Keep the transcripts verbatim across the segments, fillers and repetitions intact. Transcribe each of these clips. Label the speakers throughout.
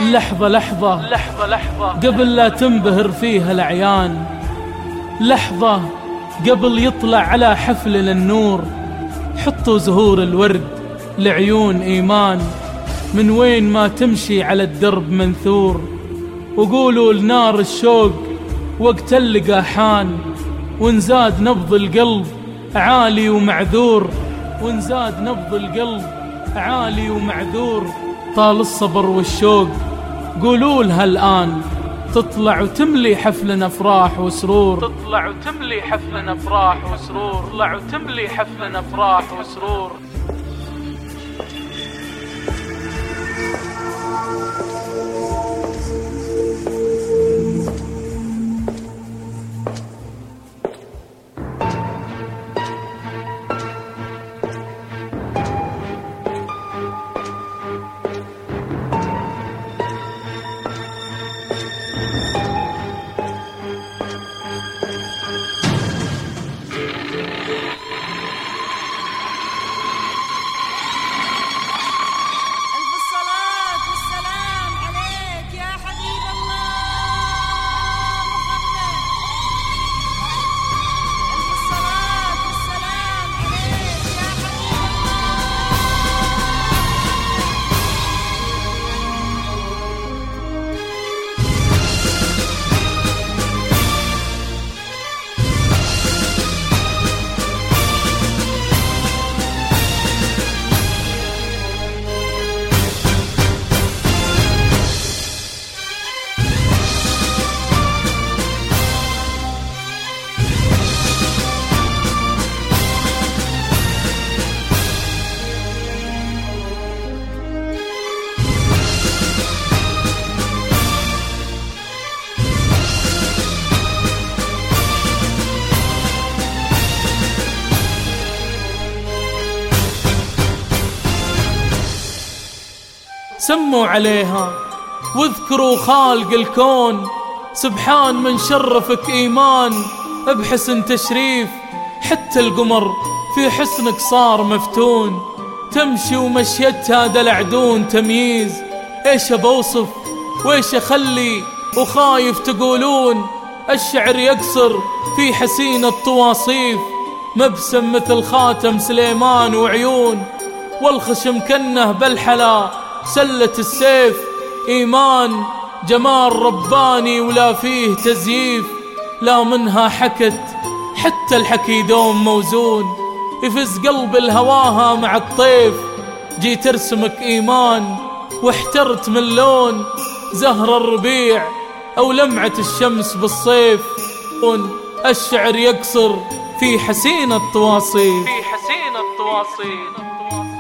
Speaker 1: اللحظة لحظة لحظة لحظة قبل لا تنبهر فيها الأعيان، لحظة قبل يطلع على حفلنا النور. حطوا زهور الورد لعيون إيمان، من وين ما تمشي على الدرب منثور. وقولوا لنار الشوق وقت اللقا حان، ونزاد نبض القلب عالي ومعذور، ونزاد نبض القلب عالي ومعذور. طال الصبر والشوق قولوا لها الآن، تطلع وتملي حفلنا افراح وسرور، تطلع وتملي حفلنا افراح وسرور، تطلع وتملي حفلنا افراح وسرور. سموا عليها واذكروا خالق الكون، سبحان من شرفك إيمان بحسن تشريف. حتى القمر في حسنك صار مفتون، تمشي ومشيتها دلع دون تمييز. ايش بوصف وايش اخلي وخايف تقولون، الشعر يقصر في حسين الطواصيف. مبسم مثل خاتم سليمان وعيون، والخشم كنه بالحلا سلة السيف. إيمان جمال رباني ولا فيه تزييف، لا منها حكت حتى الحكي دوم موزون. يفز قلب الهواها مع الطيف، جيت ارسمك إيمان واحترت من لون زهر الربيع أو لمعة الشمس بالصيف. الشعر يقصر في حسين الطواصيف، في حسين الطواصيف.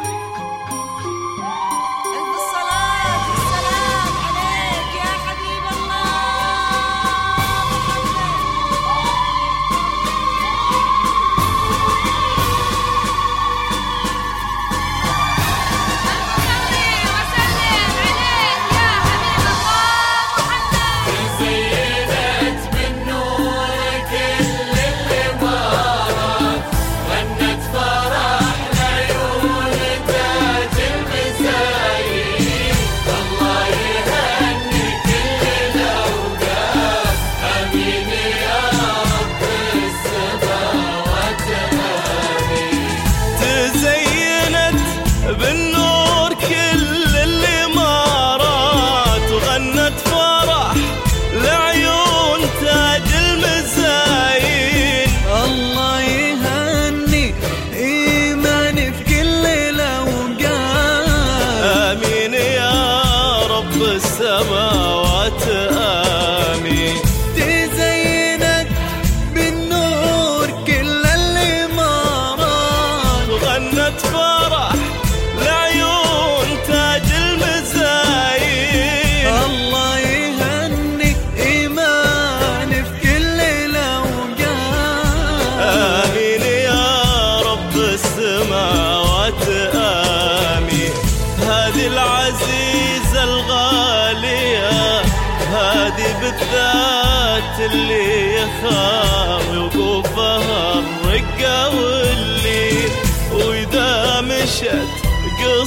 Speaker 2: السماوات آمين. تزينت بالنور كل الإمارات، وغنت فرح لعيون تاج المزايين. الله يهني إيمان في كل الأوقات، آمين يا رب السماوات آمين. هذه العزيزة الغالية، هذه بالذات اللي يخاوي وقوفها الرقة واللي، وإذا مشت قصة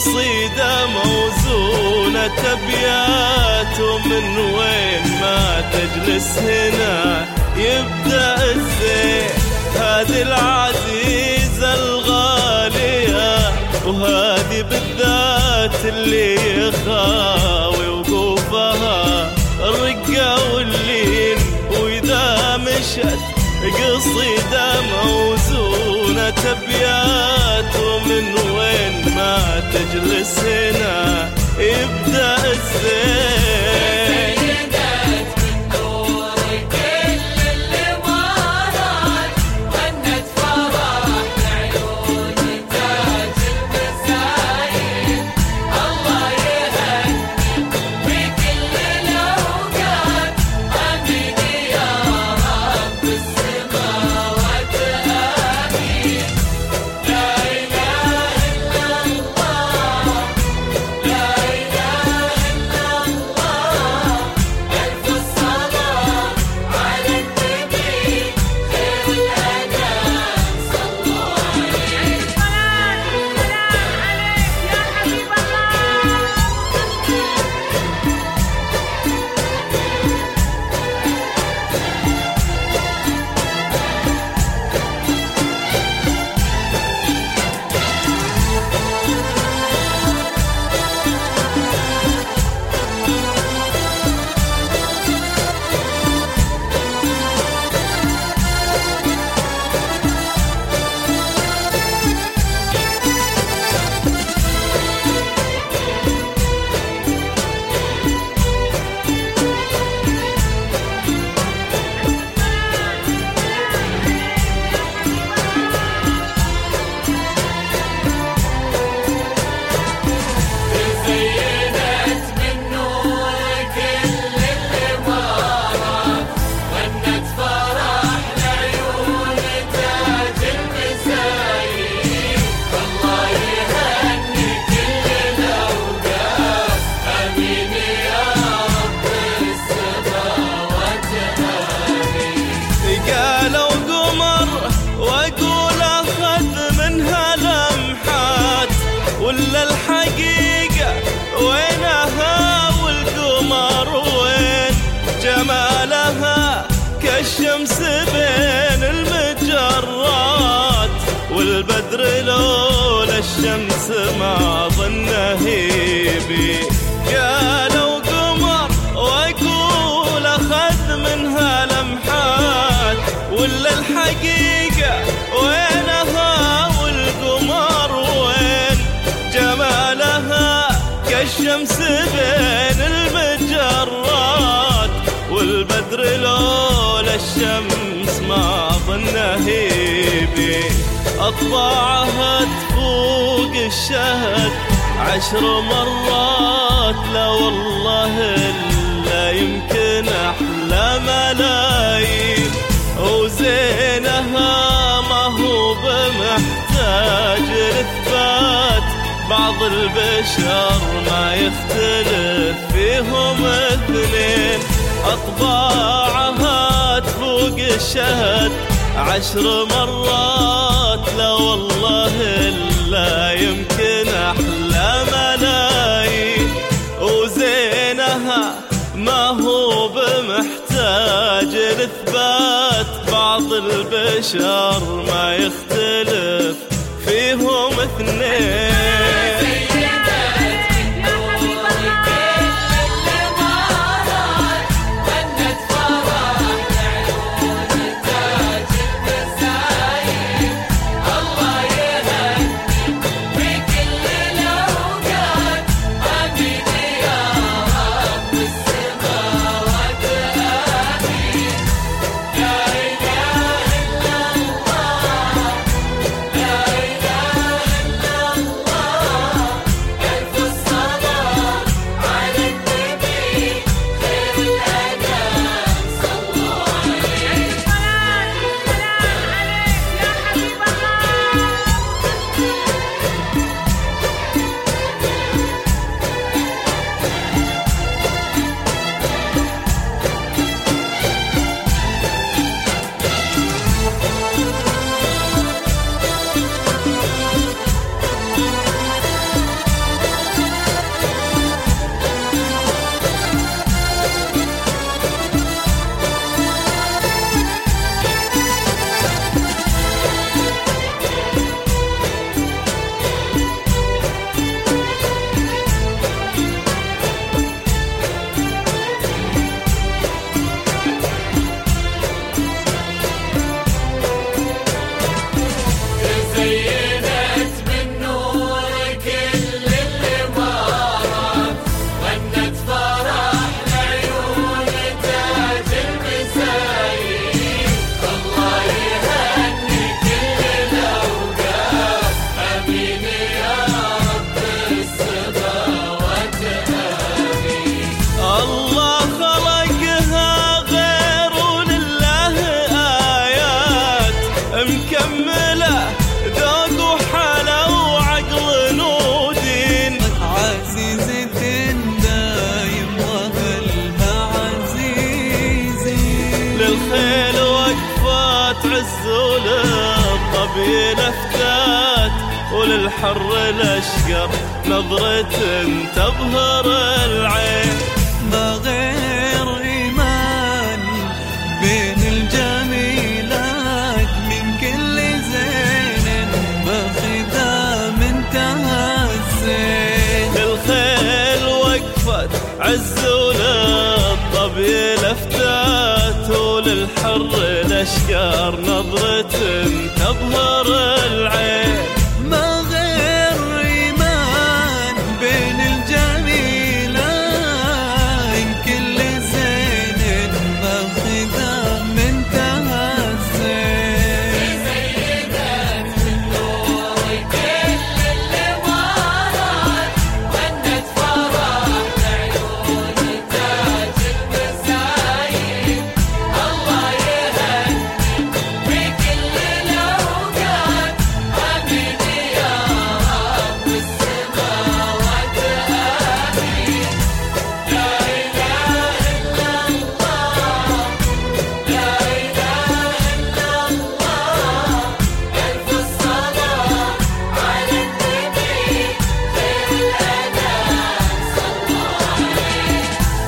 Speaker 2: قصيدة موزونة أبيات، ومن وين ما تجلس هنا يبدأ الزين. هذه العزيزة الغالية وهذه بالذات اللي يخاوي وقوفها الرقة واللين، وإذا مشت قصيدة موزونة أبيات، ومن وين ما تجلس هنا يبدأ الزين. ولا الحقيقة وينها والقمر وين جمالها كالشمس بين المجرات، والبدر لولا الشمس ما ظنه يبي. قالوا قمر واقول اخذ منها لمحات، ولا الحقيقة وينها والقمر وين جمالها كالشمس بين المجرات، والبدر لولا الشمس ما ظنه يبي. أطباعها تفوق الشهد عشر مرات، لا والله لا يمكن أحلى ملايين، وزينها ما هو بمحتاج الإثبات، بعض البشر ما يختلف فيهم اثنين. أطباعها تفوق الشهد عشر مرات، لا والله لا يمكن أحلى ملايين، وزينها ما هو بمحتاج الإثبات، بعض البشر ما يختلف فيهم اثنين. للخيل وقفات عز وللظبي لفتات وللحر الأشقر نظرة تبهر العين.
Speaker 3: ما غير إيمان بين الجميلات من كل زين باخذها منتهى الزين.
Speaker 2: للخيل وقفت عز وللظبي لفتات وللحر الأشقر نظرة تبهر العين.
Speaker 3: ما غير إيمان بين الجميلين كل زين باخذها منتهى الزين.
Speaker 4: زينت من نور كل الإمارات ونت فرح لعيون تاج المسايين. الله يهنيك بكل الأوقات آمين يا رب السماوات آمين. لا إله إلا الله لا إله إلا الله. ألف الصلاة على النبي خير الأنام صلوا عليه.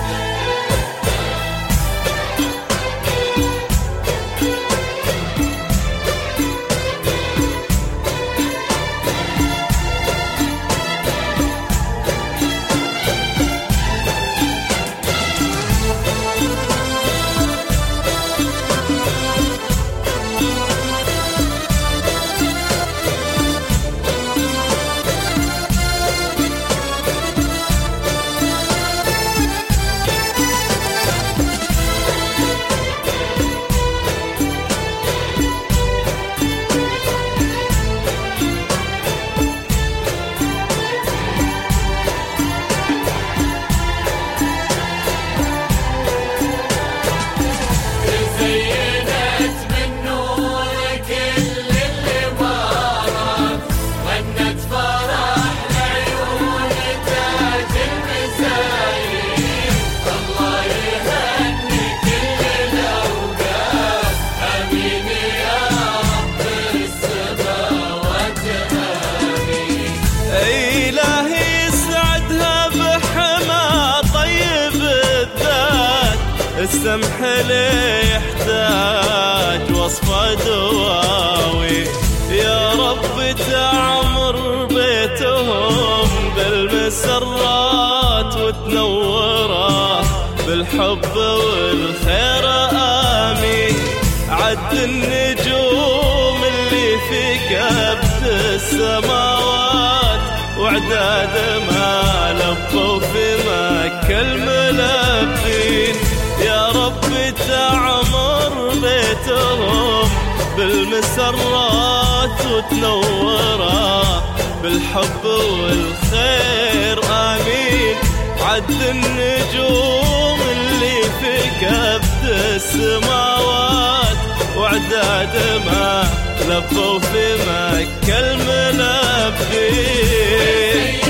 Speaker 4: زينت من نور كل الإمارات ونت فرح لعيون تاج المسايين. الله يهني كل الأوقات آمين يا رب السماوات آمين.
Speaker 2: إلهي يسعدها بحما طيب الذات السمح لي يحتاج وصفة دواوي. يا رب تعمر بيتهم بالمسرات وتنوره بالحب والخير آمين. عد النجوم اللي في كبد السماوات وعداد ما لبوا في مكة الملبين. يا رب تعمر بيتهم بالمسرات وتنوره بالحب والخير آمين. عد النجوم اللي في كبد السماوات وعداد ما لبوا في مكة الملبين.